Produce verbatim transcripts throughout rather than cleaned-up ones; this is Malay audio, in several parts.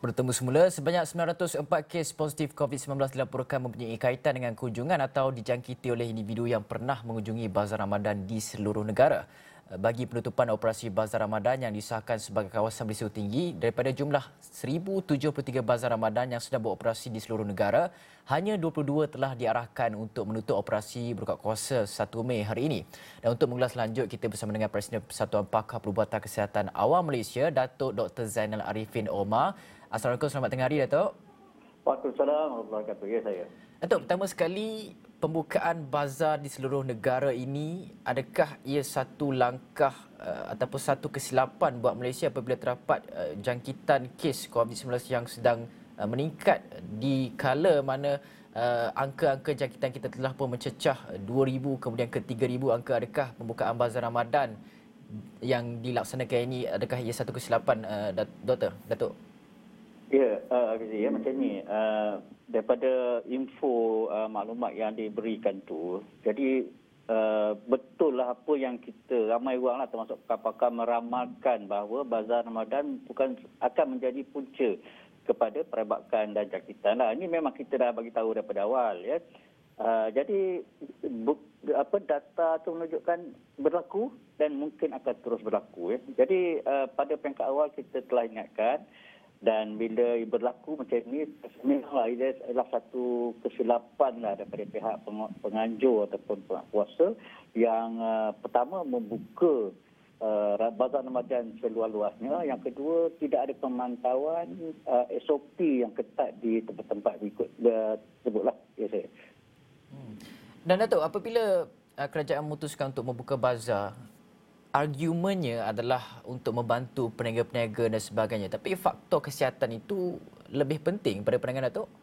Bertemu semula, sebanyak sembilan ratus empat kes positif covid sembilan belas dilaporkan mempunyai kaitan dengan kunjungan atau dijangkiti oleh individu yang pernah mengunjungi Bazar Ramadan di seluruh negara. Bagi penutupan operasi Bazar Ramadan yang disahkan sebagai kawasan berisiko tinggi, daripada jumlah seribu tujuh puluh tiga Bazar Ramadan yang sedang beroperasi di seluruh negara, hanya dua puluh dua telah diarahkan untuk menutup operasi berbuka kuasa satu Mei hari ini. Dan untuk mengulas lanjut, kita bersama dengan Presiden Persatuan Pakar Perubatan Kesihatan Awam Malaysia, Datuk Doktor Zainal Arifin Omar. Assalamualaikum, selamat tengah hari, Datuk. Waalaikumsalam warahmatullahi wabarakatuh. Ya, saya. Datuk, pertama sekali, pembukaan bazar di seluruh negara ini, adakah ia satu langkah uh, ataupun satu kesilapan buat Malaysia apabila terdapat uh, jangkitan kes covid sembilan belas yang sedang uh, meningkat di kala mana uh, angka-angka jangkitan kita telah pun mencecah dua ribu kemudian ke tiga ribu angka? Adakah pembukaan bazar Ramadan yang dilaksanakan ini, adakah ia satu kesilapan, uh, Doktor? Datuk? Ya, uh, ya macam ni. Uh, daripada info uh, maklumat yang diberikan tu, jadi uh, betul lah apa yang kita, ramai orang lah termasuk pakar-pakar meramalkan bahawa Bazar Ramadan bukan akan menjadi punca kepada perabakkan dan jangkitan lah. Ini memang kita dah bagi tahu daripada awal, ya. Uh, jadi bu, apa data tu menunjukkan berlaku dan mungkin akan terus berlaku, ya. Jadi uh, pada peringkat awal kita telah ingatkan. Dan bila berlaku macam ini, memanglah ia adalah satu kesilapan lah daripada pihak penganjur ataupun penguasa yang uh, pertama membuka uh, Bazar Ramadan seluas-luasnya. Yang kedua, tidak ada pemantauan uh, S O P yang ketat di tempat-tempat berikut uh, sebutlah. Ya, saya. Hmm. Dan Datuk, apabila uh, kerajaan memutuskan untuk membuka bazar, argumennya adalah untuk membantu peniaga-peniaga dan sebagainya. Tapi faktor kesihatan itu lebih penting pada pandangan Datuk?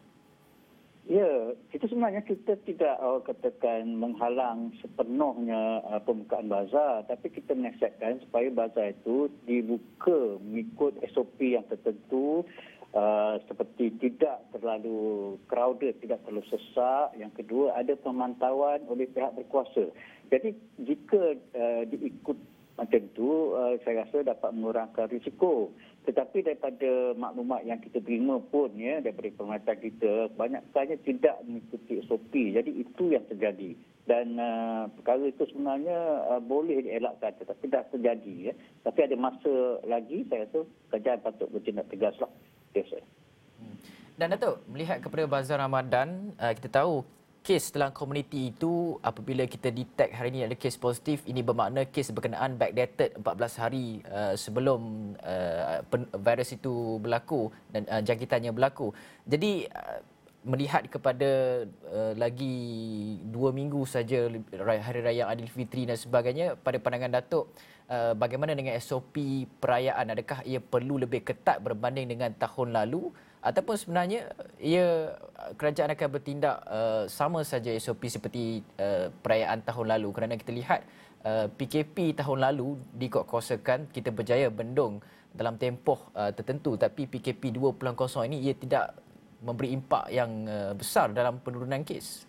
Ya, itu sebenarnya kita tidak uh, katakan menghalang sepenuhnya uh, pembukaan bazar. Tapi kita menasihatkan supaya bazar itu dibuka mengikut S O P yang tertentu. Uh, seperti tidak terlalu crowded, tidak terlalu sesak. Yang kedua, ada pemantauan oleh pihak berkuasa. Jadi jika uh, diikut macam itu, uh, saya rasa dapat mengurangkan risiko. Tetapi daripada maklumat yang kita terima pun, ya, daripada pemerintah kita, banyak sekali tidak mengikuti S O P. Jadi itu yang terjadi. Dan uh, perkara itu sebenarnya uh, boleh dielakkan, tetapi dah terjadi. Ya. Tapi ada masa lagi, saya rasa kerajaan patut bertindak tegaslah. Yes, sir. Dan Datuk, melihat kepada Bazar Ramadan, uh, kita tahu kes dalam komuniti itu apabila kita detect hari ini ada kes positif, ini bermakna kes berkenaan backdated empat belas hari uh, sebelum uh, virus itu berlaku dan uh, jangkitannya berlaku. Jadi uh, melihat kepada uh, lagi dua minggu saja Hari Raya Aidilfitri dan sebagainya, pada pandangan Datuk, uh, bagaimana dengan S O P perayaan? Adakah ia perlu lebih ketat berbanding dengan tahun lalu? Ataupun sebenarnya ia kerajaan akan bertindak uh, sama saja S O P seperti uh, perayaan tahun lalu, kerana kita lihat uh, P K P tahun lalu dikuatkuasakan, kita berjaya bendung dalam tempoh uh, tertentu, tapi P K P dua titik kosong ini ia tidak memberi impak yang uh, besar dalam penurunan kes.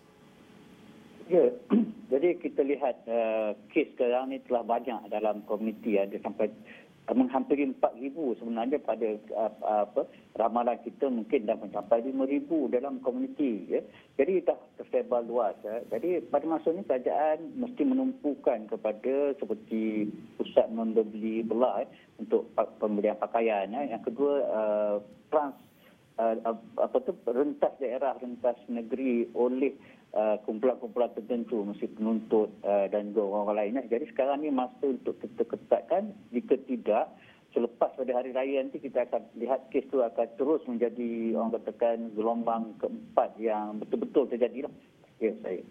Ya, jadi kita lihat uh, kes sekarang ni telah banyak dalam komuniti, ada sampai menghampiri empat ribu sebenarnya pada uh, apa ramalan kita mungkin dah mencapai lima ribu dalam komuniti, ya. Jadi dah tersebar luas, ya. Jadi pada masa ini kerajaan mesti menumpukan kepada seperti pusat membeli belah, ya, untuk pembelian pakaian, ya. Yang kedua, uh, trans uh, apa tu rentas daerah, rentas negeri oleh Uh, kumpulan-kumpulan tertentu, mesti penuntut uh, dan juga orang-orang lain. Jadi sekarang ni masa untuk kita ketatkan. Jika tidak, selepas pada hari raya nanti kita akan lihat kes itu akan terus menjadi, orang katakan, gelombang keempat yang betul-betul terjadi lah. Ya, saya.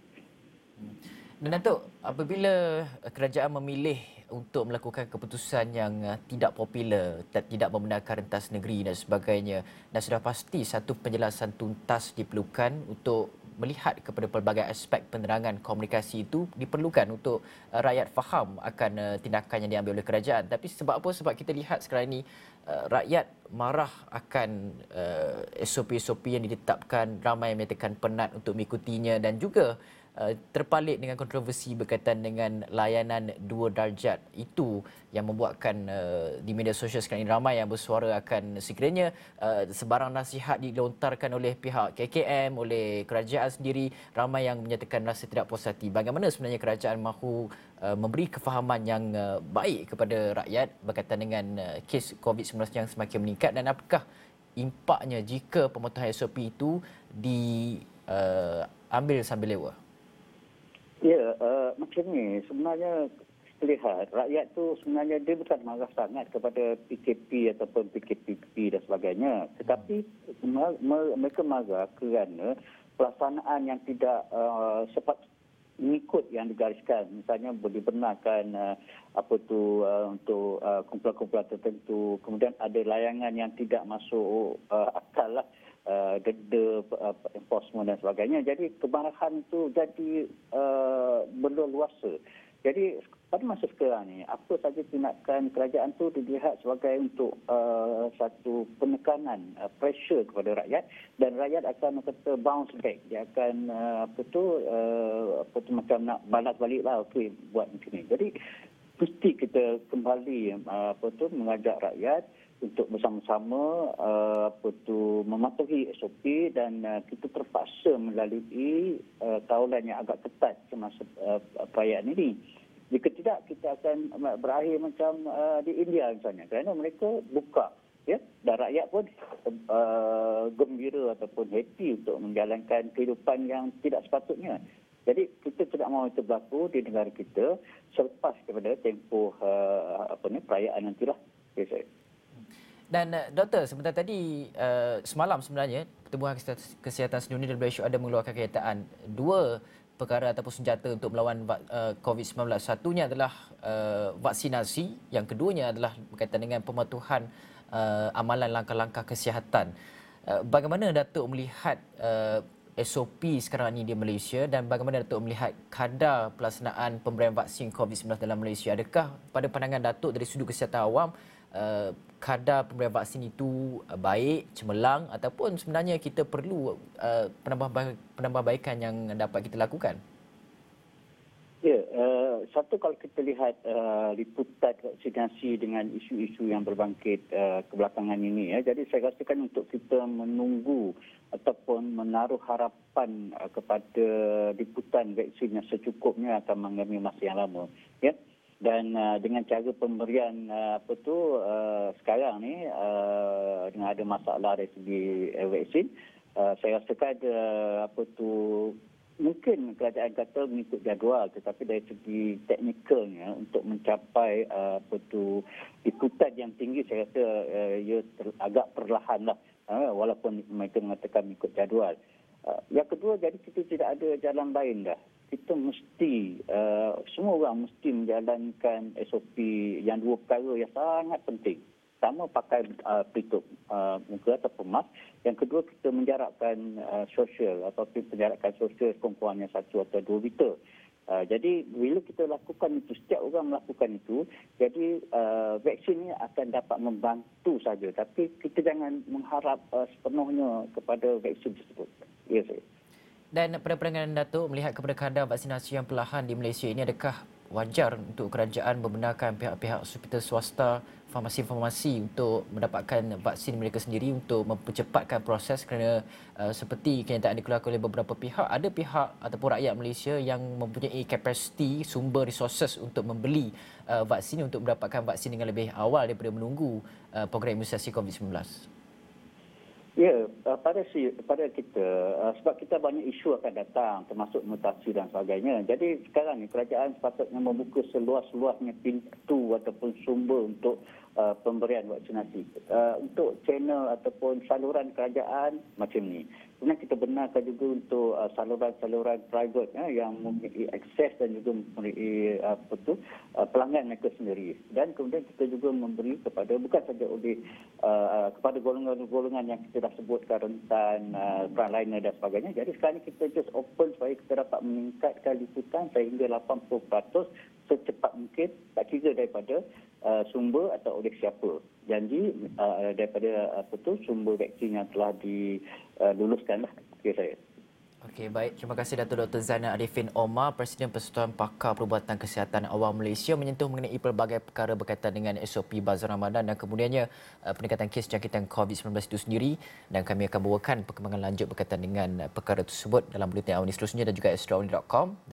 Dan Datuk, apabila kerajaan memilih untuk melakukan keputusan yang tidak popular, tidak membenarkan rentas negeri dan sebagainya, dan sudah pasti satu penjelasan tuntas diperlukan untuk melihat kepada pelbagai aspek penerangan komunikasi itu diperlukan untuk uh, rakyat faham akan uh, tindakan yang diambil oleh kerajaan. Tapi sebab apa? Sebab kita lihat sekarang ini uh, rakyat marah akan uh, S O P-S O P yang ditetapkan, ramai yang menyatakan penat untuk mengikutinya, dan juga uh, terpalit dengan kontroversi berkaitan dengan layanan dua darjat. Itu yang membuatkan uh, di media sosial sekarang ini ramai yang bersuara akan sekiranya uh, sebarang nasihat dilontarkan oleh pihak K K M, oleh kerajaan sendiri, ramai yang menyatakan rasa tidak puas hati. Bagaimana sebenarnya kerajaan mahu uh, memberi kefahaman yang uh, baik kepada rakyat berkaitan dengan uh, kes COVID sembilan belas yang semakin meningkat, dan apakah impaknya jika pemotongan S O P itu diambil uh, sambil lewa? Ya, uh, macam ni. Sebenarnya lihat rakyat tu sebenarnya dia bukan marah sangat kepada P K P ataupun P K P P dan sebagainya, tetapi mereka marah kerana pelaksanaan yang tidak uh, sepat mengikut yang digariskan. Misalnya dibenarkan uh, apa tu uh, untuk uh, kumpulan-kumpulan tertentu, kemudian ada layangan yang tidak masuk uh, akal lah, uh, denda uh, enforcement dan sebagainya. Jadi kemarahan itu jadi uh, berluasa. Jadi pada masa sekarang ni, apa saja tindakan kerajaan tu dilihat sebagai untuk uh, satu penekanan, uh, pressure kepada rakyat, dan rakyat akan kata bounce back. Dia akan uh, apa tu uh, apa tu macam nak balas balik lah, okey buat macam ni. Jadi mesti kita kembali uh, apa tu mengajak rakyat untuk bersama-sama uh, apa tu mematuhi S O P, dan uh, kita terpaksa melalui uh, kawalan yang agak ketat semasa uh, perayaan ini. Jika tidak, kita akan berakhir macam uh, di India misalnya, kerana mereka buka, ya, dan rakyat pun uh, gembira ataupun happy untuk menjalankan kehidupan yang tidak sepatutnya. Jadi kita tidak mahu itu berlaku di negara kita selepas daripada tempoh uh, apa ni perayaan nantilah. Okay, saya. Dan uh, doktor, sebentar tadi uh, semalam sebenarnya Pertubuhan Kesihatan Sedunia W H O ada mengeluarkan kenyataan dua perkara ataupun senjata untuk melawan uh, COVID sembilan belas. Satunya adalah uh, vaksinasi, yang keduanya adalah berkaitan dengan pematuhan uh, amalan langkah-langkah kesihatan. Uh, bagaimana Datuk melihat uh, S O P sekarang ini di Malaysia, dan bagaimana Datuk melihat kadar pelaksanaan pemberian vaksin COVID sembilan belas dalam Malaysia? Adakah pada pandangan Datuk dari sudut kesihatan awam, uh, kadar pemberian vaksin itu uh, baik, cemerlang, ataupun sebenarnya kita perlu uh, penambah penambahbaikan yang dapat kita lakukan? Ya, uh, satu kalau kita lihat uh, liputan vaksinasi dengan isu-isu yang berbangkit uh, kebelakangan ini, ya, jadi saya rasakan untuk kita menunggu ataupun menaruh harapan uh, kepada liputan vaksin yang secukupnya akan mengambil masa yang lama, ya. Dan uh, dengan cara pemberian uh, apa tu uh, sekarang ni uh, dengan ada masalah dari segi uh, vaksin, uh, saya rasakan uh, apa tu mungkin kerajaan kata mengikut jadual, tetapi dari segi teknikalnya untuk mencapai uh, apa tu liputan yang tinggi, saya rasa uh, ia ter, agak perlahan lah, uh, walaupun mereka mengatakan mengikut jadual. Uh, yang kedua, jadi kita tidak ada jalan lain dah. Kita mesti, uh, semua orang mesti menjalankan S O P yang dua perkara yang sangat penting. Pertama, pakai uh, pelitup uh, muka ataupun mask. Yang kedua, kita menjarakkan uh, sosial atau penjarakan sosial sekurang-kurangnya satu atau dua meter. Uh, jadi, bila kita lakukan itu, setiap orang melakukan itu, jadi uh, vaksin ini akan dapat membantu saja. Tapi kita jangan mengharap uh, sepenuhnya kepada vaksin tersebut. Ya, saya. Dan pada pandangan Datuk melihat kepada kadar vaksinasi yang perlahan di Malaysia ini, adakah wajar untuk kerajaan membenarkan pihak-pihak hospital swasta, farmasi-farmasi untuk mendapatkan vaksin mereka sendiri untuk mempercepatkan proses, kerana uh, seperti kenyataan dikeluarkan oleh beberapa pihak, ada pihak ataupun rakyat Malaysia yang mempunyai kapasiti sumber resources untuk membeli uh, vaksin untuk mendapatkan vaksin dengan lebih awal daripada menunggu uh, program imunisasi COVID sembilan belas. Ya, pada si pada kita, sebab kita banyak isu akan datang, termasuk mutasi dan sebagainya. Jadi sekarang ni kerajaan sepatutnya membuka seluas-luasnya pintu ataupun sumber untuk uh, pemberian vaksinasi. Uh, untuk channel ataupun saluran kerajaan macam ni. Kemudian kita benarkan juga untuk uh, saluran-saluran private ya, yang memiliki akses dan juga memiliki uh, apa tu, uh, pelanggan mereka sendiri. Dan kemudian kita juga memberi kepada, bukan saja oleh uh, kepada golongan-golongan yang kita dah sebutkan, rentan, uh, frontliner dan sebagainya. Jadi sekarang ni kita just open supaya kita dapat meningkatkan liputan sehingga lapan puluh peratus secepat mungkin, tak kira daripada uh, sumber atau oleh siapa. Janji uh, daripada apa tu sumber vaksin yang telah diluluskan lah, kira saya. Okey, baik. Terima kasih Datuk Doktor Zainal Arifin Omar, Presiden Persatuan Pakar Perubatan Kesihatan Awam Malaysia, menyentuh mengenai pelbagai perkara berkaitan dengan S O P Bazar Ramadan dan kemudiannya uh, peningkatan kes jangkitan COVID sembilan belas itu sendiri, dan kami akan bawakan perkembangan lanjut berkaitan dengan uh, perkara tersebut dalam buletin awal ini seterusnya dan juga extraordinary dot com.